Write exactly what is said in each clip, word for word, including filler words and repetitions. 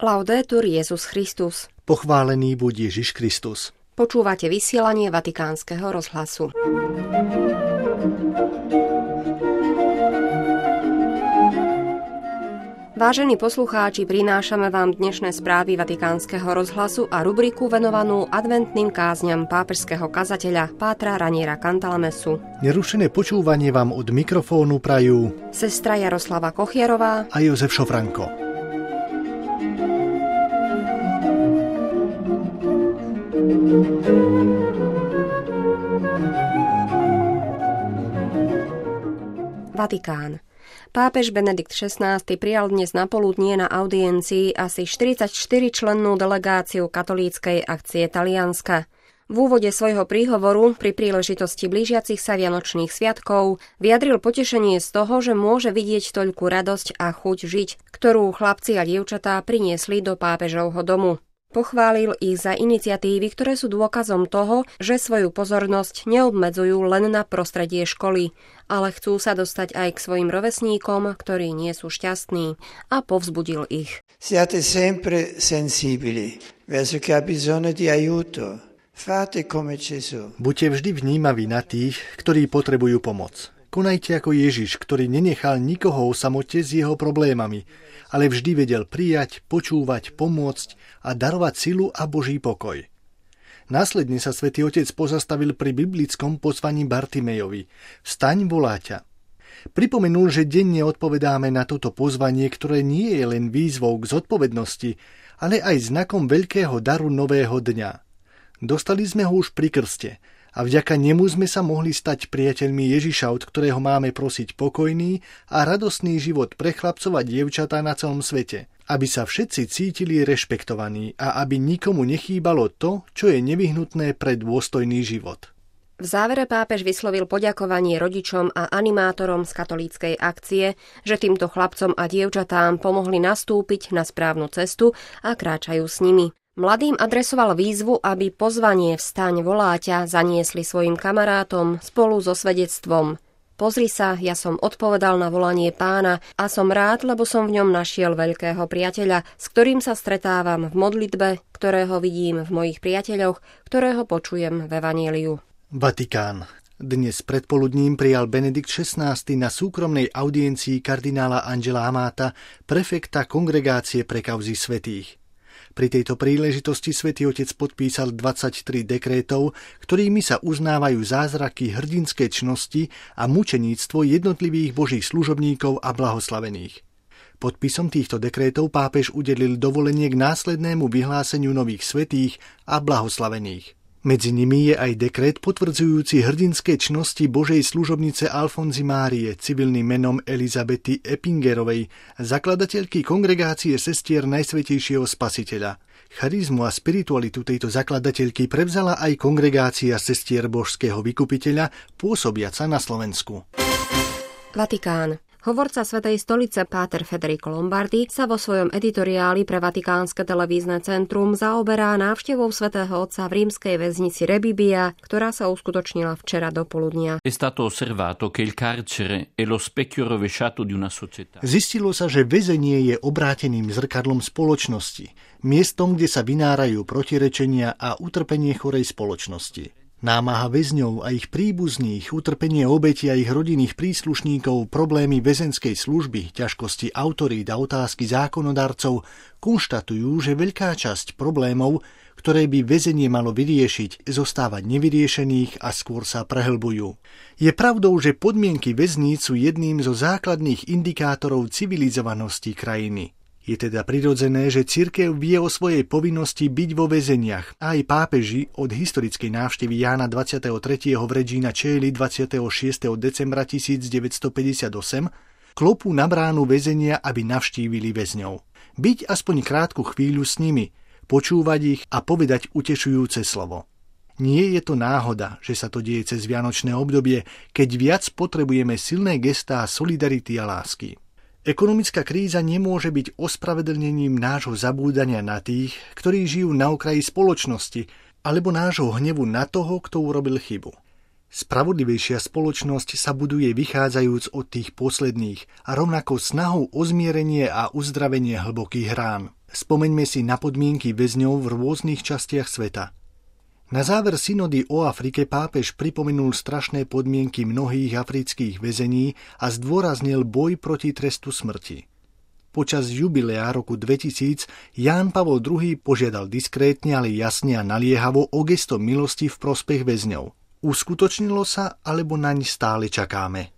Laudetur Jesus Christus. Pochválený buď Ježiš Kristus. Počúvate vysielanie Vatikánskeho rozhlasu. Vážení poslucháči, prinášame vám dnešné správy Vatikánskeho rozhlasu a rubriku venovanú adventným kázňam pápežského kazateľa pátra Raniera Cantalamesu. Nerušené počúvanie vám od mikrofónu prajú sestra Jaroslava Kochiarová a Jozef Šofranko. Vatikán. Pápež Benedikt šestnásty prijal dnes napoludnie na audiencii asi štyridsaťštyričlennú delegáciu katolíckej akcie Talianska. V úvode svojho príhovoru pri príležitosti blížiacich sa vianočných sviatkov vyjadril potešenie z toho, že môže vidieť toľkú radosť a chuť žiť, ktorú chlapci a dievčatá priniesli do pápežovho domu. Pochválil ich za iniciatívy, ktoré sú dôkazom toho, že svoju pozornosť neobmedzujú len na prostredie školy, ale chcú sa dostať aj k svojim rovesníkom, ktorí nie sú šťastní, a povzbudil ich. Siate sempre sensibili verso chi ha bisogno di aiuto. Fate come Gesù. Buďte vždy vnímaví na tých, ktorí potrebujú pomoc. Konajte ako Ježiš, ktorý nenechal nikoho o samote s jeho problémami, ale vždy vedel prijať, počúvať, pomôcť a darovať silu a Boží pokoj. Následne sa Svätý Otec pozastavil pri biblickom pozvaní Bartimejovi: Vstaň, volá ťa. Pripomenul, že denne odpovedáme na toto pozvanie, ktoré nie je len výzvou k zodpovednosti, ale aj znakom veľkého daru nového dňa. Dostali sme ho už pri krste a vďaka nemu sme sa mohli stať priateľmi Ježiša, od ktorého máme prosiť pokojný a radostný život pre chlapcov a dievčatá na celom svete, aby sa všetci cítili rešpektovaní a aby nikomu nechýbalo to, čo je nevyhnutné pre dôstojný život. V závere pápež vyslovil poďakovanie rodičom a animátorom z katolíckej akcie, že týmto chlapcom a dievčatám pomohli nastúpiť na správnu cestu a kráčajú s nimi. Mladým adresoval výzvu, aby pozvanie Vstaň, volá ťa zaniesli svojim kamarátom spolu so svedectvom. Pozri sa, ja som odpovedal na volanie Pána a som rád, lebo som v ňom našiel veľkého priateľa, s ktorým sa stretávam v modlitbe, ktorého vidím v mojich priateľoch, ktorého počujem v evanjeliu. Vatikán. Dnes predpoludním prijal Benedikt šestnásty na súkromnej audiencii kardinála Angela Amáta, prefekta Kongregácie pre kauzy svätých. Pri tejto príležitosti Svätý Otec podpísal dvadsaťtri dekrétov, ktorými sa uznávajú zázraky hrdinskej čnosti a mučeníctvo jednotlivých božích služobníkov a blahoslavených. Podpisom týchto dekrétov pápež udelil dovolenie k následnému vyhláseniu nových svätých a blahoslavených. Medzi nimi je aj dekret potvrdzujúci hrdinské čnosti Božej služobnice Alfonzy Márie civilným menom Elizabety Epingerovej, zakladateľky Kongregácie sestier Najsvätejšieho Spasiteľa. Charizmu a spiritualitu tejto zakladateľky prevzala aj Kongregácia sestier Božského vykupiteľa, pôsobiaca na Slovensku. Vatikán. Hovorca Svätej stolice páter Federico Lombardi sa vo svojom editoriáli pre Vatikánske televízne centrum zaoberá návštevou Svätého Otca v rímskej väznici Rebibbia, ktorá sa uskutočnila včera do poludnia. Zistilo sa, že väzenie je obráteným zrkadlom spoločnosti, miestom, kde sa vynárajú protirečenia a utrpenie chorej spoločnosti. Námaha väzňov a ich príbuzných, utrpenie obeti a ich rodinných príslušníkov, problémy väzenskej služby, ťažkosti autorít a otázky zákonodarcov konštatujú, že veľká časť problémov, ktoré by väzenie malo vyriešiť, zostávať nevyriešených a skôr sa prehlbujú. Je pravdou, že podmienky väzníc sú jedným zo základných indikátorov civilizovanosti krajiny. Je teda prirodzené, že cirkev vie o svojej povinnosti byť vo väzeniach. Aj pápeži od historickej návštevy Jána dvadsiateho tretieho v Regina Coeli dvadsiateho šiesteho decembra tisícdeväťstopäťdesiatosem klopú na bránu väzenia, aby navštívili väzňov. Byť aspoň krátku chvíľu s nimi, počúvať ich a povedať utešujúce slovo. Nie je to náhoda, že sa to deje cez vianočné obdobie, keď viac potrebujeme silné gestá solidarity a lásky. Ekonomická kríza nemôže byť ospravedlnením nášho zabúdania na tých, ktorí žijú na okraji spoločnosti, alebo nášho hnevu na toho, kto urobil chybu. Spravodlivejšia spoločnosť sa buduje vychádzajúc od tých posledných a rovnako snahou o zmierenie a uzdravenie hlbokých rán. Spomeňme si na podmienky väzňov v rôznych častiach sveta. Na záver synody o Afrike pápež pripomenul strašné podmienky mnohých afrických väzení a zdôraznil boj proti trestu smrti. Počas jubilea roku dvetisíc Ján Pavol druhý požiadal diskrétne, ale jasne a naliehavo o gesto milosti v prospech väzňov. Uskutočnilo sa, alebo naň stále čakáme?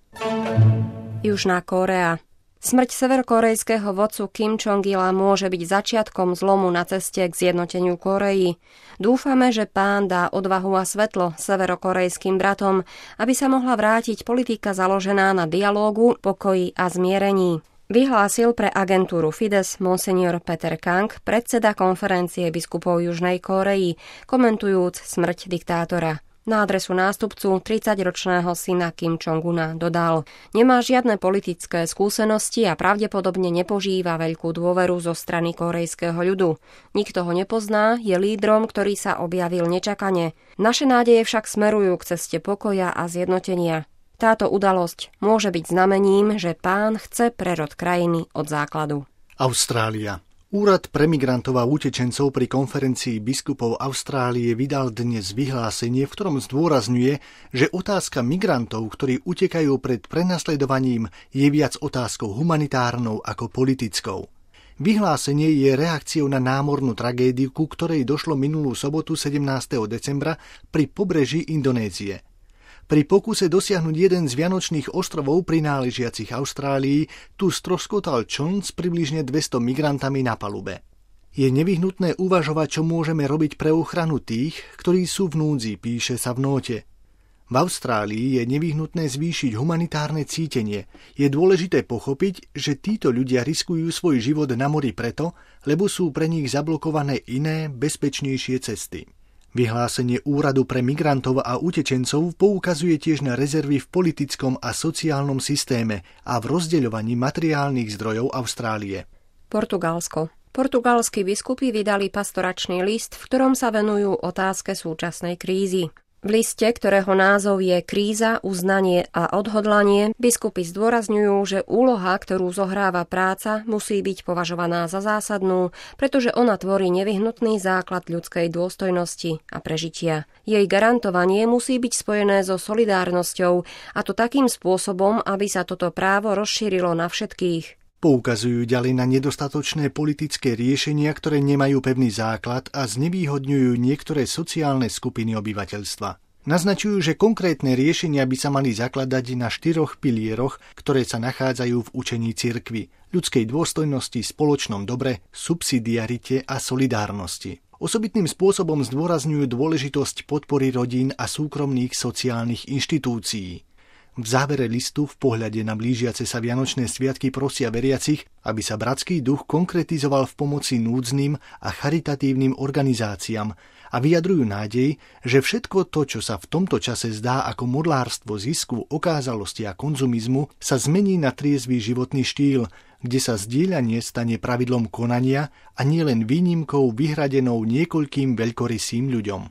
Južná Kórea. Smrť severokórejského vodcu Kim Jong-ila môže byť začiatkom zlomu na ceste k zjednoteniu Kórei. Dúfame, že pán dá odvahu a svetlo severokórejským bratom, aby sa mohla vrátiť politika založená na dialógu, pokoji a zmierení. Vyhlásil pre agentúru Fides monsignor Peter Kang, predseda konferencie biskupov Južnej Kórei, komentujúc smrť diktátora. Na adresu nástupcu tridsaťročného syna Kim Jong-una dodal: Nemá žiadne politické skúsenosti a pravdepodobne nepožíva veľkú dôveru zo strany kórejského ľudu. Nikto ho nepozná, je lídrom, ktorý sa objavil nečakane. Naše nádeje však smerujú k ceste pokoja a zjednotenia. Táto udalosť môže byť znamením, že pán chce prerod krajiny od základu. Austrália. Úrad pre migrantov a utečencov pri konferencii biskupov Austrálie vydal dnes vyhlásenie, v ktorom zdôrazňuje, že otázka migrantov, ktorí utekajú pred prenasledovaním, je viac otázkou humanitárnou ako politickou. Vyhlásenie je reakciou na námornú tragédiu, ku ktorej došlo minulú sobotu sedemnásteho decembra pri pobreží Indonézie. Pri pokuse dosiahnuť jeden z vianočných ostrovov prináležiacich Austrálii tu stroskotal čln s približne dvesto migrantami na palube. Je nevyhnutné uvažovať, čo môžeme robiť pre ochranu tých, ktorí sú v núdzi, píše sa v nóte. V Austrálii je nevyhnutné zvýšiť humanitárne cítenie. Je dôležité pochopiť, že títo ľudia riskujú svoj život na mori preto, lebo sú pre nich zablokované iné, bezpečnejšie cesty. Vyhlásenie Úradu pre migrantov a utečencov poukazuje tiež na rezervy v politickom a sociálnom systéme a v rozdeľovaní materiálnych zdrojov Austrálie. Portugalsko. Portugalskí biskupy vydali pastoračný list, v ktorom sa venujú otázke súčasnej krízy. V liste, ktorého názov je Kríza, uznanie a odhodlanie, biskupy zdôrazňujú, že úloha, ktorú zohráva práca, musí byť považovaná za zásadnú, pretože ona tvorí nevyhnutný základ ľudskej dôstojnosti a prežitia. Jej garantovanie musí byť spojené so solidárnosťou, a to takým spôsobom, aby sa toto právo rozšírilo na všetkých. Poukazujú ďalej na nedostatočné politické riešenia, ktoré nemajú pevný základ a znevýhodňujú niektoré sociálne skupiny obyvateľstva. Naznačujú, že konkrétne riešenia by sa mali zakladať na štyroch pilieroch, ktoré sa nachádzajú v učení cirkvi: ľudskej dôstojnosti, spoločnom dobre, subsidiarite a solidárnosti. Osobitným spôsobom zdôrazňujú dôležitosť podpory rodín a súkromných sociálnych inštitúcií. V závere listu v pohľade na blížiace sa vianočné sviatky prosia veriacich, aby sa bratský duch konkretizoval v pomoci núdznym a charitatívnym organizáciám a vyjadrujú nádej, že všetko to, čo sa v tomto čase zdá ako modlárstvo zisku, okázalosti a konzumizmu, sa zmení na triezvy životný štýl, kde sa zdieľanie stane pravidlom konania a nielen výnimkou vyhradenou niekoľkým veľkorysým ľuďom.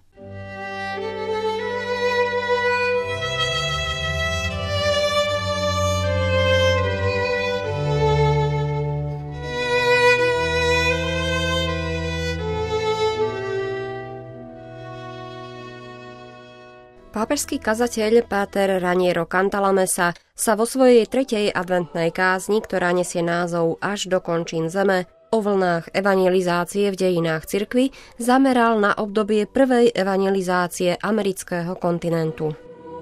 Pápežský kazateľ páter Raniero Cantalamessa sa vo svojej tretej adventnej kázni, ktorá nesie názov Až do končín zeme, o vlnách evangelizácie v dejinách cirkvi, zameral na obdobie prvej evangelizácie amerického kontinentu.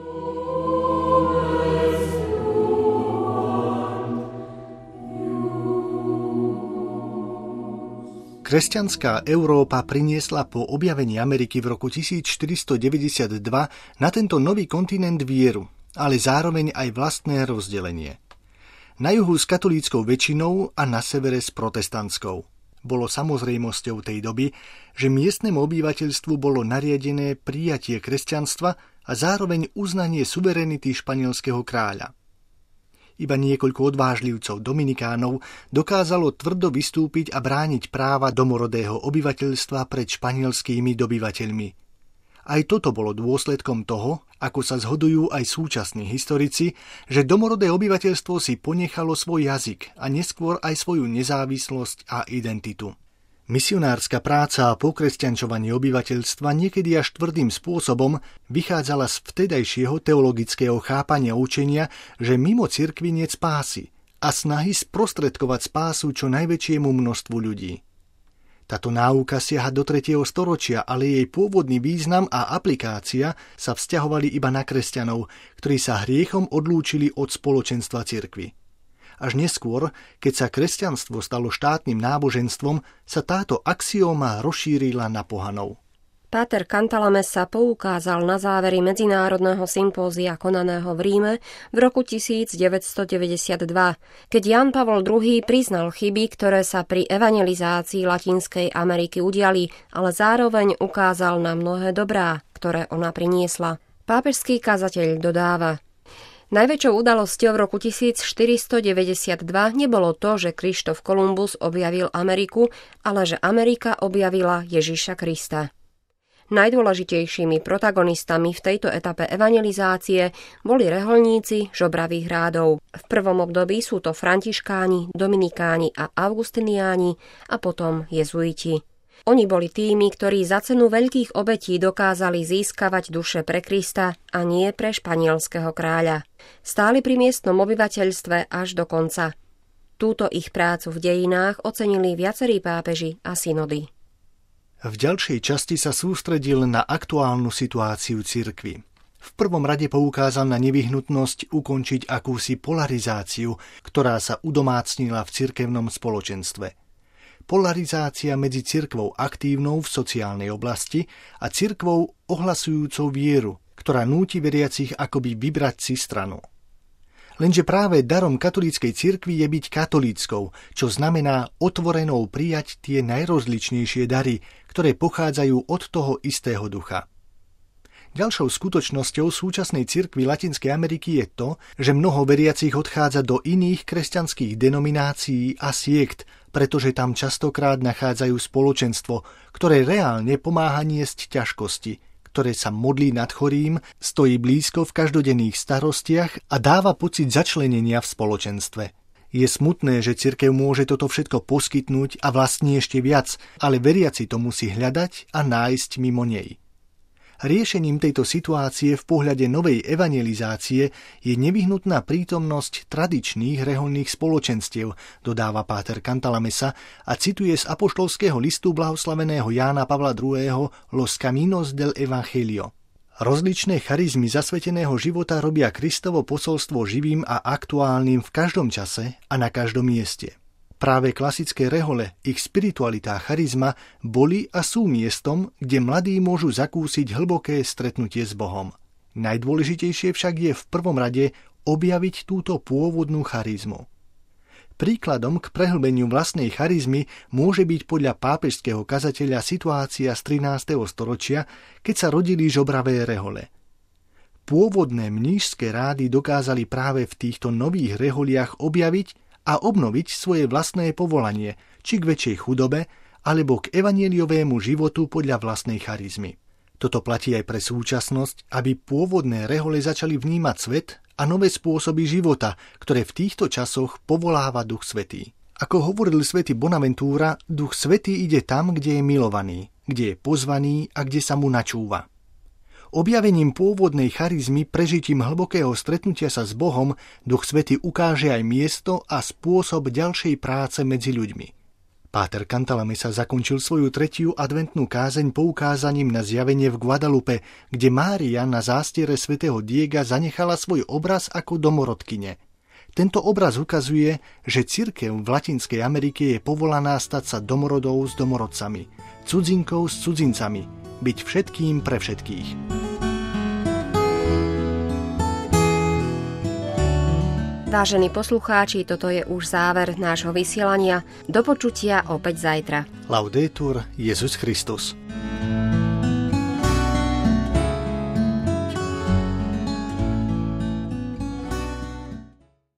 Kresťanská Európa priniesla po objavení Ameriky v roku tisícštyristodeväťdesiatdva na tento nový kontinent vieru, ale zároveň aj vlastné rozdelenie. Na juhu s katolíckou väčšinou a na severe s protestantskou. Bolo samozrejmosťou tej doby, že miestnemu obyvateľstvu bolo nariadené prijatie kresťanstva a zároveň uznanie suverenity španielského kráľa. Iba niekoľko odvážlivcov dominikánov dokázalo tvrdo vystúpiť a brániť práva domorodého obyvateľstva pred španielskými dobyvateľmi. Aj toto bolo dôsledkom toho, ako sa zhodujú aj súčasní historici, že domorodé obyvateľstvo si ponechalo svoj jazyk a neskôr aj svoju nezávislosť a identitu. Misionárska práca a pokresťančovanie obyvateľstva niekedy až tvrdým spôsobom vychádzala z vtedajšieho teologického chápania učenia, že mimo cirkvi niet spásy a snahy sprostredkovať spásu čo najväčšiemu množstvu ľudí. Táto náuka siaha do tretieho storočia, ale jej pôvodný význam a aplikácia sa vzťahovali iba na kresťanov, ktorí sa hriechom odlúčili od spoločenstva cirkvi. Až neskôr, keď sa kresťanstvo stalo štátnym náboženstvom, sa táto axióma rozšírila na pohanov. Páter Cantalamessa poukázal na závery medzinárodného sympózia konaného v Ríme v roku devätnásťstodeväťdesiatdva, keď Ján Pavol druhý priznal chyby, ktoré sa pri evangelizácii Latinskej Ameriky udiali, ale zároveň ukázal na mnohé dobrá, ktoré ona priniesla. Pápežský kazateľ dodáva: Najväčšou udalosťou v roku tisícštyristodeväťdesiatdva nebolo to, že Krištof Kolumbus objavil Ameriku, ale že Amerika objavila Ježiša Krista. Najdôležitejšími protagonistami v tejto etape evangelizácie boli reholníci žobravých rádov. V prvom období sú to františkáni, dominikáni a augustiniáni a potom jezuiti. Oni boli tými, ktorí za cenu veľkých obetí dokázali získavať duše pre Krista a nie pre španielského kráľa. Stáli pri miestnom obyvateľstve až do konca. Túto ich prácu v dejinách ocenili viacerí pápeži a synody. V ďalšej časti sa sústredil na aktuálnu situáciu cirkvi. V prvom rade poukázal na nevyhnutnosť ukončiť akúsi polarizáciu, ktorá sa udomácnila v cirkevnom spoločenstve. Polarizácia medzi cirkvou aktívnou v sociálnej oblasti a cirkvou ohlasujúcou vieru, ktorá núti veriacich akoby vybrať si stranu. Lenže práve darom katolíckej cirkvi je byť katolíckou, čo znamená otvorenou prijať tie najrozličnejšie dary, ktoré pochádzajú od toho istého ducha. Ďalšou skutočnosťou súčasnej cirkvi Latinskej Ameriky je to, že mnoho veriacich odchádza do iných kresťanských denominácií a siekt, pretože tam častokrát nachádzajú spoločenstvo, ktoré reálne pomáha niesť ťažkosti, ktoré sa modlí nad chorým, stojí blízko v každodenných starostiach a dáva pocit začlenenia v spoločenstve. Je smutné, že cirkev môže toto všetko poskytnúť a vlastne ešte viac, ale veriaci to musí hľadať a nájsť mimo nej. Riešením tejto situácie v pohľade novej evangelizácie je nevyhnutná prítomnosť tradičných reholných spoločenstiev, dodáva páter Cantalamessa a cituje z apoštolského listu blahoslaveného Jána Pavla druhého. Los Caminos del Evangelio. Rozličné charizmy zasveteného života robia Kristovo posolstvo živým a aktuálnym v každom čase a na každom mieste. Práve klasické rehole, ich spiritualita a charizma boli a sú miestom, kde mladí môžu zakúsiť hlboké stretnutie s Bohom. Najdôležitejšie však je v prvom rade objaviť túto pôvodnú charizmu. Príkladom k prehlbeniu vlastnej charizmy môže byť podľa pápežského kazateľa situácia z trinásteho storočia, keď sa rodili žobravé rehole. Pôvodné mníšské rády dokázali práve v týchto nových reholiach objaviť a obnoviť svoje vlastné povolanie, či k väčšej chudobe, alebo k evanjeliovému životu podľa vlastnej charizmy. Toto platí aj pre súčasnosť, aby pôvodné rehole začali vnímať svet a nové spôsoby života, ktoré v týchto časoch povoláva Duch Svätý. Ako hovoril svätý Bonaventura, Duch Svätý ide tam, kde je milovaný, kde je pozvaný a kde sa mu načúva. Objavením pôvodnej charizmy, prežitím hlbokého stretnutia sa s Bohom, Duch Svätý ukáže aj miesto a spôsob ďalšej práce medzi ľuďmi. Páter Cantalamessa zakončil svoju tretiu adventnú kázeň poukázaním na zjavenie v Guadalupe, kde Mária na zástiere svätého Diega zanechala svoj obraz ako domorodkyne. Tento obraz ukazuje, že cirkev v Latinskej Amerike je povolaná stať sa domorodou s domorodcami, cudzinkou s cudzincami, byť všetkým pre všetkých. Vážení poslucháči, toto je už záver nášho vysielania. Do počutia opäť zajtra. Laudetur Jesus Christus.